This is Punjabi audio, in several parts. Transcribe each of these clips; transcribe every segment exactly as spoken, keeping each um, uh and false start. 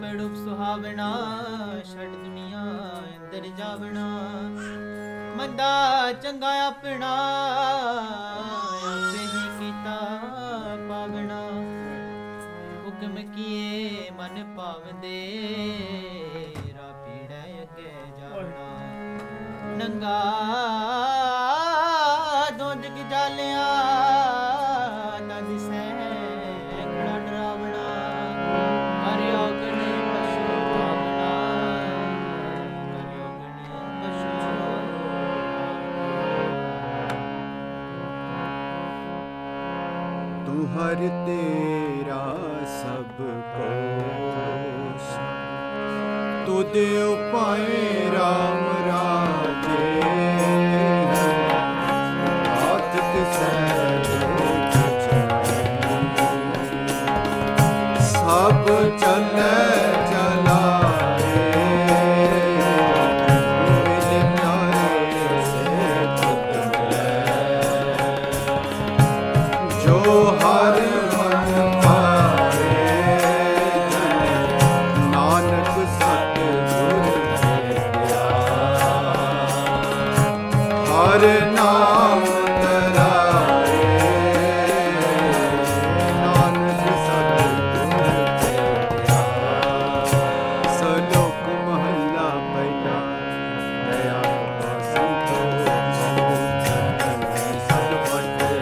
ਰੂਪ ਸੁਹਾਵਣਾ ਛੱਡ ਦੁਨੀਆ ਅੰਦਰ ਜਾਵਣਾ ਮੰਦਾ ਚੰਗਾ ਆਪਣਾ ਆਪੇ ਹੀ ਕੀਤਾ ਪਾਵਣਾ ਹੁਕਮ ਕੀਏ ਮਨ ਭਾਵਦੇ ਰਾ ਪੀੜੈ ਅੱਗੇ ਜਾਵਣਾ ਨੰਗਾ ਦੋ ਜਗ ਜਾਲਿਆ ਤਾਂ ਦਿਸੈ ਖੜਾ ਡਰਾਵਣਾ ਕਰਿਓ ਗਣੇ ਪਸ਼ੂ ਭਾਵਨਾ ਕਰਿਓ ਗਣੇ ਪਸ਼ੂ ਤੂੰ ਹਰ ਤੇਰਾ ਸਭ ਕੋਸ਼ ਤੁਧ ਉਪਾਏ ਰਾਮ ਰਾਜੇ ਆਤ ਤਿਸੈ ਸਭ ਚਲੈ ਚਲਾਏ ਮਿਲ ਪਿਆਰੇ ਸੇ ਤੁਧ ਮਿਲੈ ਜੋ ਹਰ ਮਨ ਭਾਵੇ ਨਾਨਕ ਸਤਿਗੁਰ ਭੇਟਿਆ ਹਰ ਨਾਮ ਧਰਾਏ ਨਾਨਕ ਸਤਿਗੁਰ ਭੇਟਿਆ ਸਲੋਕ ਮਹੱਲਾ ਪਹਿਲਾ ਦਇਆ ਸੰਤੋਖ ਸਤ ਵੰਡੇ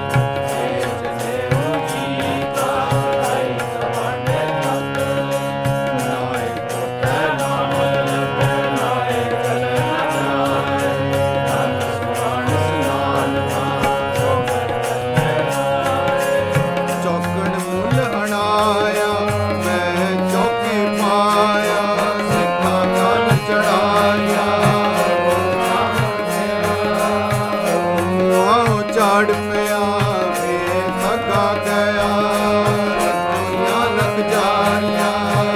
ਚੌਕਣ ਮੁੱਲ ਅਣਾਇਆ ਮੈਂ ਚੌਕੇ ਪਾਇਆ ਸਿੱਖਾਂ ਕੰਨ ਚੜਾਇਆ ਆਓ ਝਾੜ ਪਿਆ ਵੇ ਥੱਗਾ ਗਿਆ ਰਤੀਆਂ ਲੱਗ ਜਾਣੀਆਂ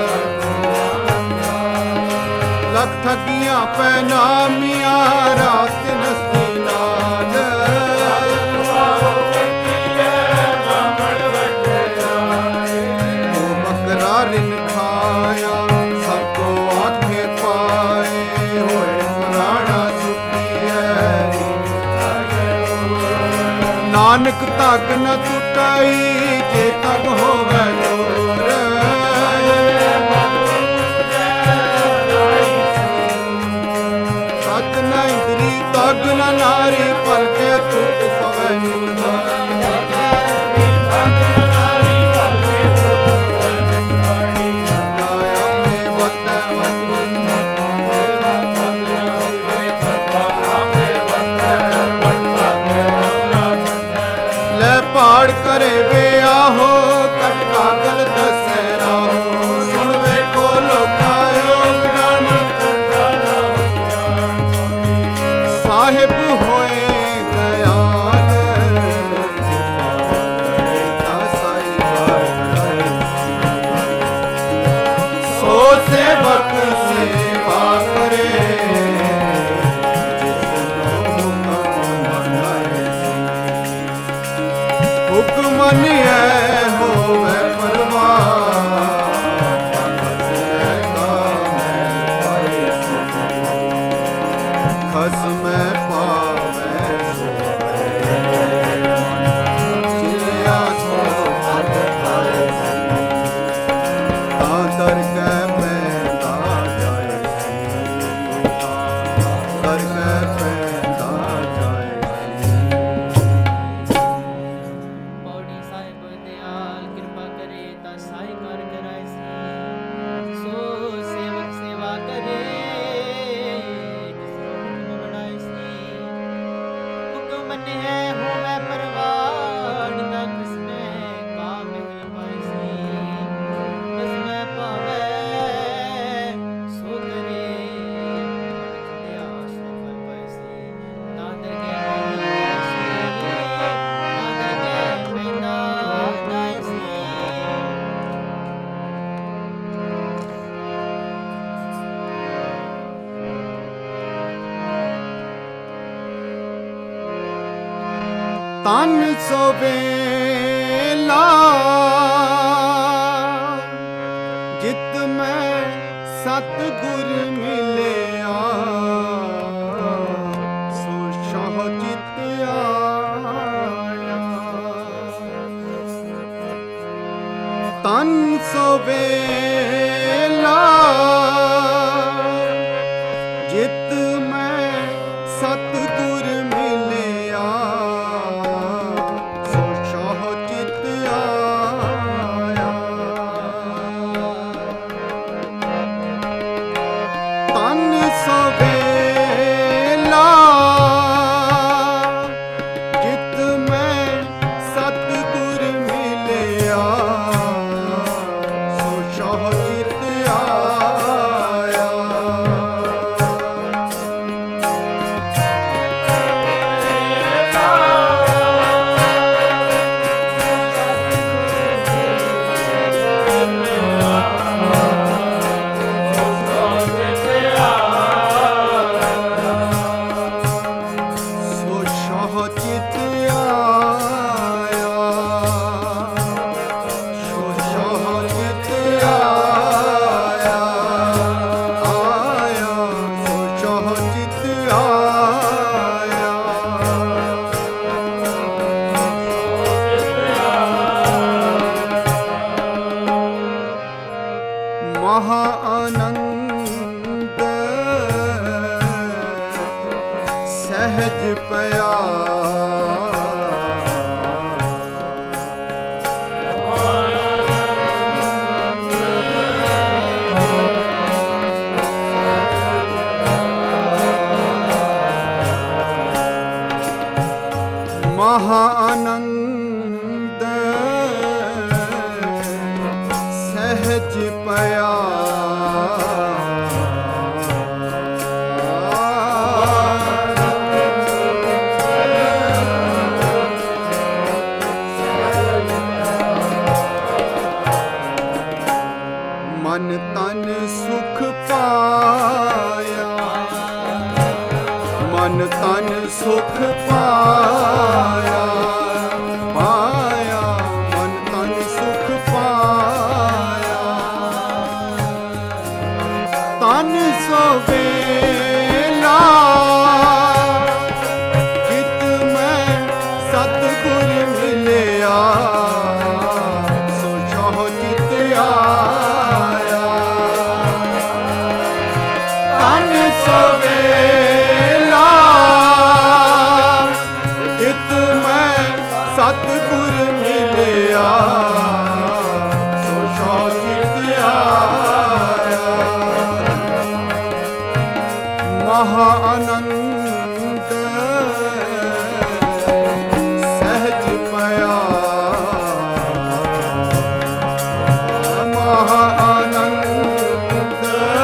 ਲੱਖ ਠੱਗੀਆਂ ਪੈ ਨਾਮੀਆਂ ਰਾਤ ਨਸਤੀ ਨਾਲ ਰਿਨ ਖਾਇਆ ਸਭ ਕੋ ਆਖੇ ਪਾਏ ਹੋਏ ਪੁਰਾਣਾ ਸੁਖੀਐ ਨਾਨਕ ਧਗ ਨ ਟੁਟਾਈ ਜੇ ਤਗ ਹੋਵੇ ਜੋਰ ਸਤ ਨ ਇੰਦਰੀ ਤਗ ਨ ਨਾਰੀ ਪਲਕੇ ਟੁੱਟ ਪਵੇ ਨੂਰ ਪਾੜ ਕਰੇ ਵੇ ਆਹੋ ਕਟ ਕਾਗਲ ਦਸੈ ਰਾਹੋ ਸੁਣ ਵੇਖੋ ਲੋਕਾਂ ਯੋਗ ਨਾਨਕ ਸਾਹਿਬ ਹੋਏ ਦਇਆਲ ਤਾ ਸਾਈ ਸੋ ਸੇਵਕ ਸੇਵਾ ਕਰੇ ਹੁਕਮ ਮੰਨਿਐ ਹੋਵੇ ਪਰਵਾਹ ਖਸਮੈ ਪਾਵੈ ਚਿਲਿਆ ਸੋ ਹਟ ਪਾਏ ਤਾਂ ਦਰ ਕੈ ਪੈਦਾ ਜਾਏ ਦਰ ਕੈ ਪੈਦਾ ਜਾਏ ਪੌੜੀ ਸਾਹਿਬ ਦਿਆਲ ਕਿਰਪਾ ਕਰੇ ਤਾਂ ਸਾਈ ਕਰ ਕਰਾਇ ਸੀ ਸੋ ਸੇਵਕ ਸੇਵਾ ਕਰੇ ਜਿਸ ਹੁਕਮ ਬਣਾਇ ਸੀ ਹੁਕਮ ਮੰਨਿਐ ਹੋਵੇ ਪਰਵਾਨ ਨਾ ਕਿਸਮੈ ਕਾਮ ਹੀ ਪਾਇ ਸੀ ਕਿਸਮੈ ਪਾਵੈ ਸੋ ਕਰੇ ਮਨੁਖ ਦਿਆ ਸੋ ਫਲ ਪਾਇ ਸੀ ਤਾਂ ਦਰਗਹਿ ਪੈਦਾ ਸੀ ਤਾਂ ਦਰਗਹਿ ਪੈਦਾ ਜਾਇ ਸੀ ਤਨ ਸੋ ਵੇਲਾ ਜਿਤ ਮੈਂ ਸਤਿਗੁਰ ਮਿਲਿਆ ਸੋ ਸ਼ਾਹ ਚਿਤ ਆਇਆ। ਤਨ ਸੋ ਵੇਲਾ ਜਿਤ ਮੈਂ ਸਤਿਗੁਰ ਮਿਲਿਆ ਸੋ ਸ਼ਾਹ ਚਿਤ ਆਇਆ। ਤਨ ਸੋ ਵੇਲਾ ਜਿਤ ਮੈਂ ਸਤਿਗੁਰ ਮਿਲਿਆ ਸੋ ਸ਼ਾਹ ਚਿਤ ਆਇਆ। ਸੋ ਸ਼ਾਹ ਚਿਤ ਆਇਆ। ਸੋ ਸ਼ਾਹ ਚਿਤ ਆਇਆ। ਆਇਆ ਸੋ ਸ਼ਾਹ ਚਿਤ ਆਇਆ। ਮਹਾ ਆਨੰਦ ਸਹਿਜ ਪਿਆ। ਮਹਾ ਆਨੰਦ ਸਹਿਜ ਪਿਆ। ਮਨ ਤਨ ਸੁਖ ਪਾਇਆ। ਮਨ ਤਨ ਸੁਖ ਪਾਇਆ। ਪਾਇਆ ਮਨ ਤਨ ਸੁਖ ਪਾਇਆ। ਤਨ ਸੋ ਵੇਲਾ ਜਿਤ ਮੈਂ ਸਤਿਗੁਰ ਮਿਲਿਆ ਸੋ ਸ਼ਾਹ ਚਿਤ ਆਇਆ। ਤਨ ਸੋ ਵੇਲਾ ਜਿਤ ਮੈਂ ਸਤਿਗੁਰ ਮਿਲਿਆ ਸੋ ਸ਼ਾਹ ਚਿਤ ਆਇਆ। ਮਹਾ ਆਨੰਦ ਸਹਿਜ ਪਿਆ। ਮਹਾ ਆਨੰਦ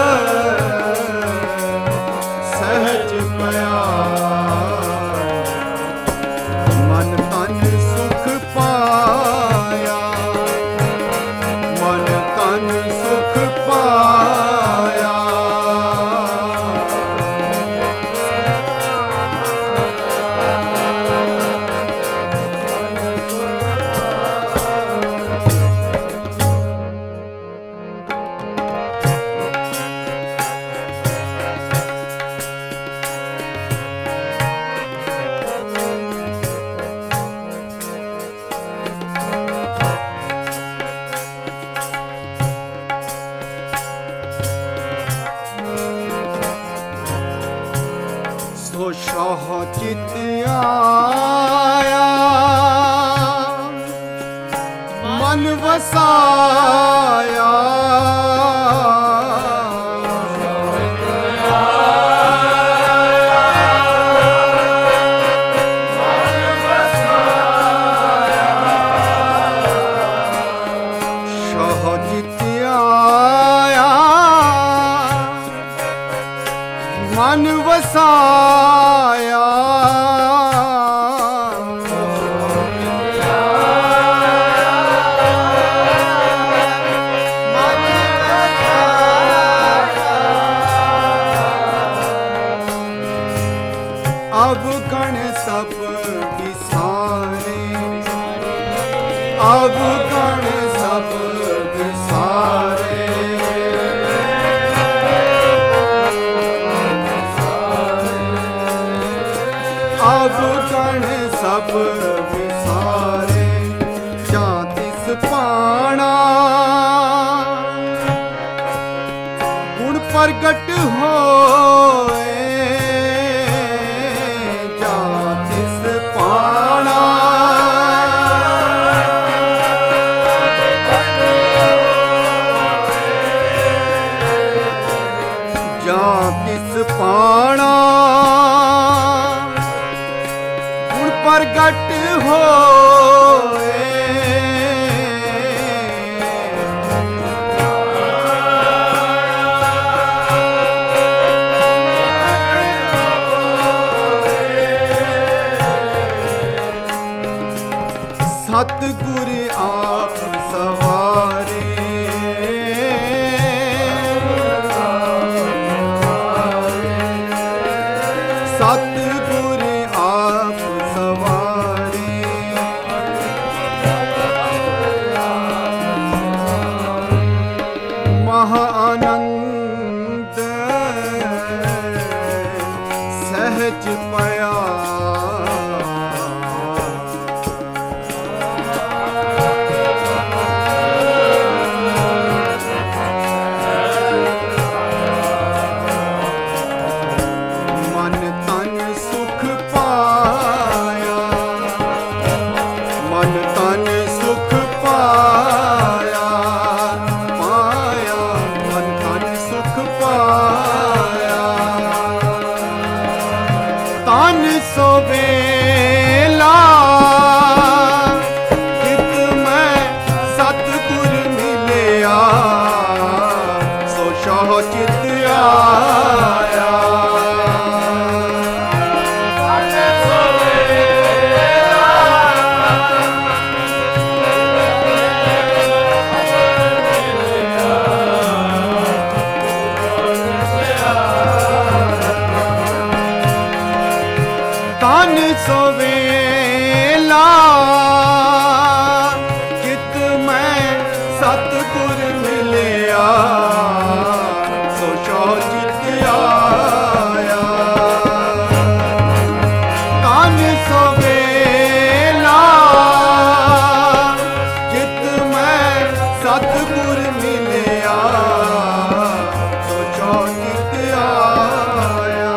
ਸਹਿਜ ਪਿਆ। ਮਨ ਤਨ ਸੁਖ ਪਾਇਆ। ਮਨ ਤਨ ਸੁਖ ਪਾਇਆ। ਸੋ ਸ਼ਾਹ ਚਿਤ ਆਇਆ। ਮਨ ਵਸਾਇਆ। ਸ਼ਾਹ ਚਿਤ ਆਇਆ। ਮਨ ਵਸਾਇਆ। ਅਵਗਣ ਸਭ ਵਿਸਾਰੇ। ਅਵਗਣ ਸਭ ਵਿਸਾਰੇ। ਪ੍ਰਗਟ ਹੋਏ ਜਾਂ ਤਿਸ ਪਾਣਾ ਜਾਂ ਤਿਸ ਪਾਣਾ ਗੁਣ ਪ੍ਰਗਟ ਹੋਏ ਸਤਿਗੁਰ ਆਪ ਸਵਾਰੇ ਸਤਿਗੁਰ ਆਪ ਸਵਾਰੇ ਮਹਾ ਆਨੰਦ ਸਹਿਜ ਪਿਆ ਤਨ ਸਵੇਲਾ ਕਿਤ ਮੈਂ ਸਤਿਗੁਰ ਮਿਲਿਆ ਸੋ ਸੋ ਚਿਤ ਆਇਆ ਤਨ ਸਵੇਲਾ ਕਿਤ ਮੈਂ ਸਤਿਗੁਰ ਮਿਲਿਆ ਸੋ ਸੋ ਚਿਤ ਆਇਆ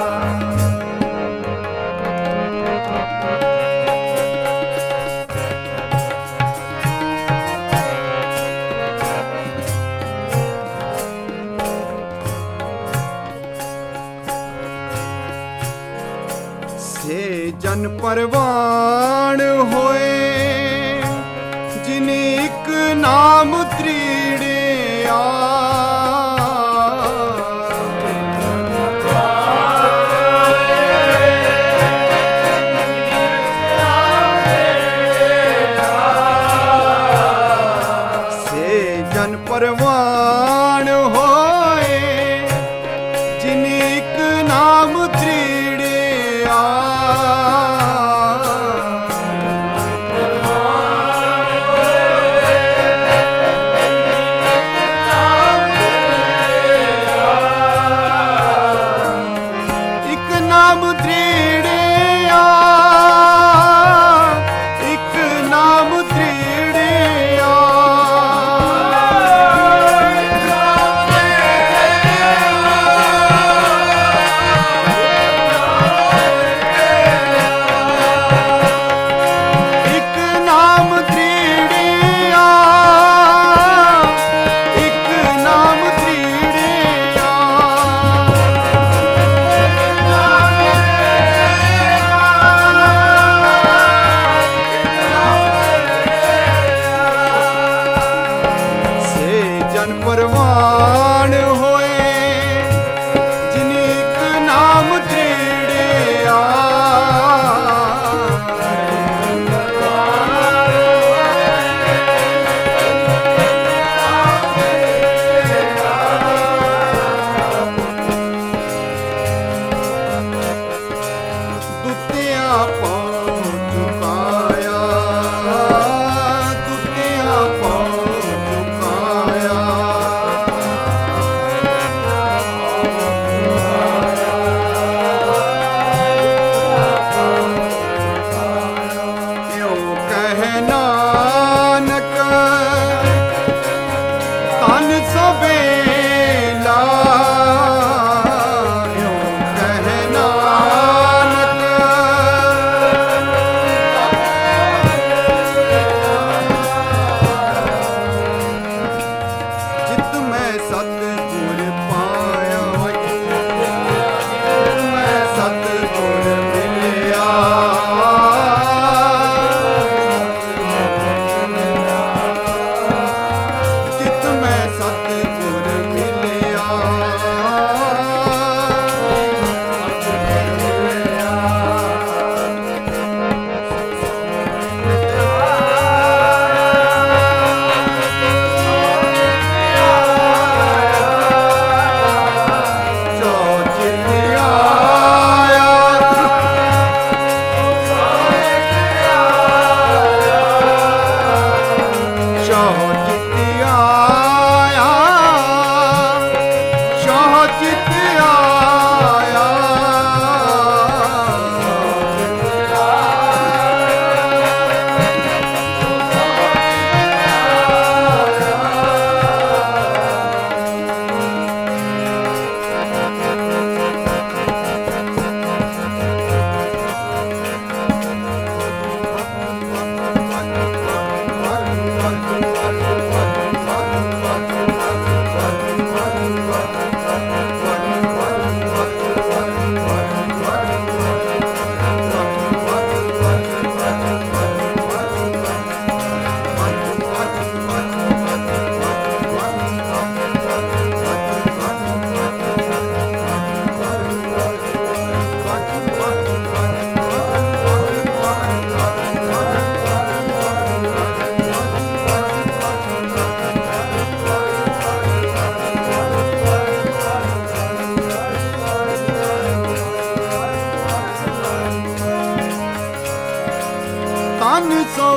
ਸੇ ਜਨ ਪਰਵਾਨ ਹੋਏ ਜਿਨ ਇਕ ਨਾਮ ਤ੍ਰੀੜਿਆ ਸੇ ਜਨ ਪਰਵਾਨ ਹੋਏ ਜਿਨ ਇਕ ਨਾਮ ਤ੍ਰੀੜਿਆ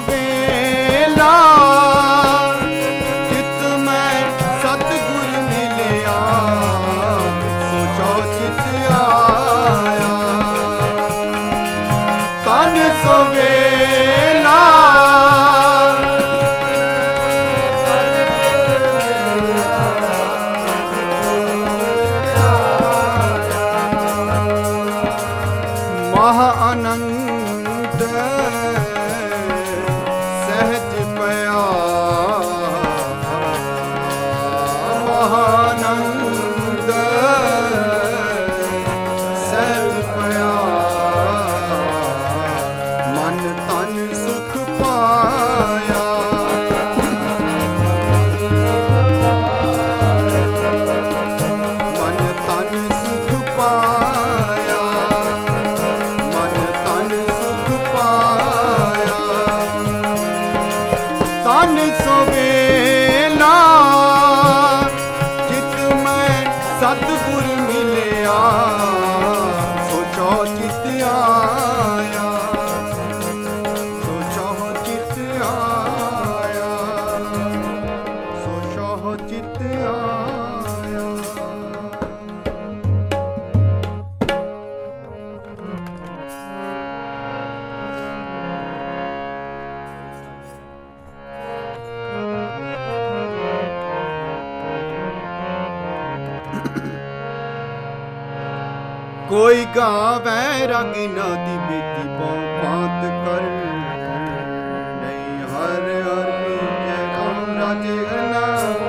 ਵੇਲਾ ਜਿਤ ਮੈਂ ਸਤਿਗੁਰ ਮਿਲਿਆ ਸੋਚੋ ਚਿਤ ਆਇਆ ਤਨ ਸੋ ਵੇਲਾ ਮਹਾ ਆਨੰਦ ਸਹਿਜ ਪਿਆ ਮਹਾ ਆਨੰਦ ਸਹਿਜ ਪਿਆ ਮਨ ਤਨ ਸੁਖ ਪਾਇਆ ਮਨ ਤਨ ਸੁਖ ਪਾਇਆ ਤਨ ਸੋ ਵੇਲਾ ਜਿਤ ਮੈਂ ਸਤਿਗੁਰ ਮਿਲਿਆ ਸੋਚੋ ਚਿਤ ਆਇਆ ਸੋਚੋ ਚਿਤ ਆਇਆ ਸੋਚੋ ਚਿਤ ਆਇਆ ਕੋਈ ਗਾਵੇ ਰੰਗੀਨਾ ਦੀ ਬੇਟੀ ਪਉ ਬਾਤ ਕਰ ਨਹੀਂ ਹਰ ਹਰ ਜੈ ਰਾਮ ਰਾਜੇ ਗਨਾ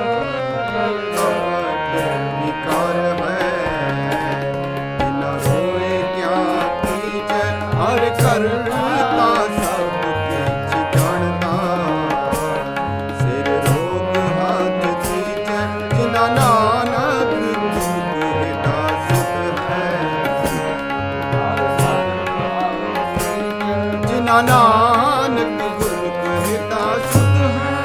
ਵਿਕਾਰ ਹੈ ਬਿਨਾ ਹੋਏ ਕਿਆ ਕੀਜੈ ਹਰ ਕਰਤਾ ਸਭ ਕਿਛ ਜਾਣਦਾ ਸਿਰ ਰੋਗ ਹੱਥ ਕੀਜੈ ਜਿਨਾ ਨਾਨਕ ਨਾਨਕ ਗੁਰ ਕਹਿਤਾ ਸੁਧ ਹੈ।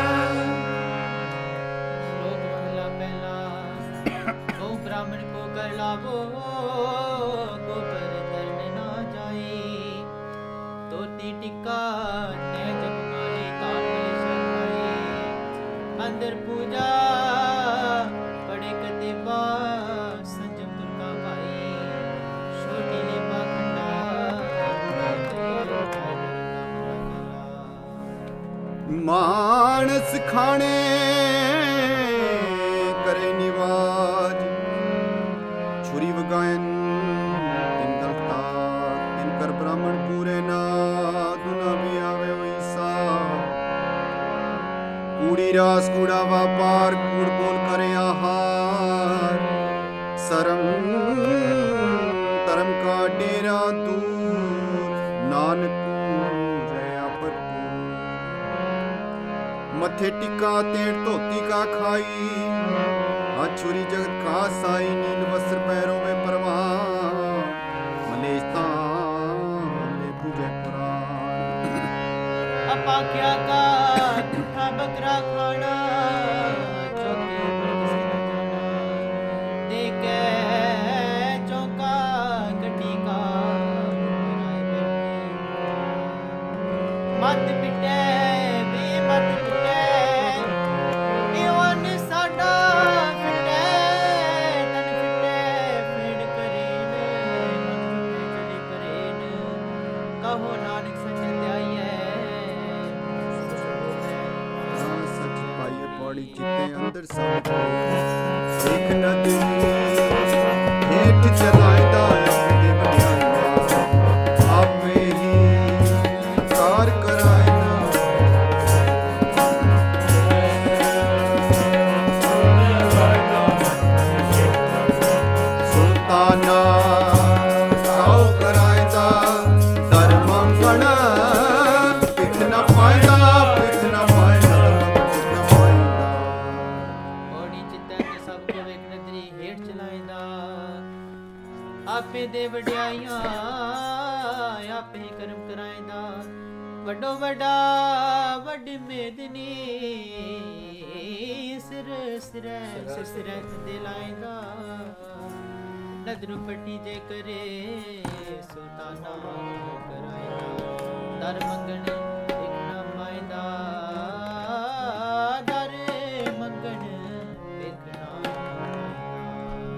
ਸ਼ਲੋਕ ਮਹਲਾ ਪਹਿਲਾ। ਕੋ ਬ੍ਰਾਹਮਣ ਕੋ ਕਰ ਲਾਵੋ ਕੋ ਪਰ ਤਰਨ ਨਾ ਜਾਈ ਤੋਤੀ ਟਿੱਕਾ ਤੇ ਜਗਮਾਲੀ ਤਾਨ ਮਿਲ ਸਖਾਈ ਅੰਦਰ ਪੂਜਾ ਪੜੇ ਕਤੇਬਾ ਸੰਜਮਪੁਰ ਕਾ ਭਾਈ ਛੋਟੀ ਲੈ ਪਾਖੰਡਾ ਮਾਨਸ ਖਾਣੇ ਕਰੇ ਨਿਵਾਜ ਛੁਰੀ ਵਗਾਇਨ ਤਿਨ ਦਲਤਾ ਤਿਨ ਕਰ ਬ੍ਰਾਹਮਣ ਪੂਰੇ ਨਾ ਦੁਨਾ ਵੀ ਆਵੇ ਵੈਸਾ ਕੂੜੀ ਰਾਸ ਕੂੜਾ ਵਪਾਰ ਕੂੜ ਬੋਲ ਕਰੇ ਆਹਾਰ ਸਰਮ ਧਰਮ ਕਾ ਡੇਰਾ ਦੂਰ ਨਾਨਕ मथे टिका तेड़ धोती का खाई हाथ छुरी जगत का साई नील वस्त्र पैरों में परवान मलेशता ले पूजे पुराण अपा क्या का झूठा बकरा खाना चौके ऊपर किसी न जाना देखे चौका गड्डी का बनाए बैठी मत पिटे वे मत पिटे ਕਹੋ ਨਾਨਕ ਸੱਚ ਧਿਆਈਐ ਸੱਚ ਪਾਈਏ ਪੌੜੀ ਚਿੱਤੇ ਅੰਦਰ ਸਭ ਇੱਕ ਨਦੀ ਹੇਠ ਚਲਾਇਦਾ ਆਪੇ ਵਡਿਆਈਆਂ ਆਪੇ ਹੀ ਕਾਰ ਕਰਾਇਨਾ ਸੁਲਤਾਨਾ ਕਾਉ ਕਰਾਇਦਾ ਆਪੇ ਦੇ ਵਡਿਆਈਆਂ ਆਪੇ ਕਰਮ ਕਰਾਇਦਾ ਵੱਡੋ ਵੱਡਾ ਵੱਡੀ ਮੇਦਨੀ ਸਿਰ ਸਿਰੈ ਸਿਰ ਸਿਰੈ ਤੇ ਲਾਇਦਾ ਨਦਰੂ ਪੱਟੀ ਜੇ ਕਰੇ ਸੁਲਤਾਨਾ ਕਰਾਇਦਾ ਦਰ ਮੰਗਣ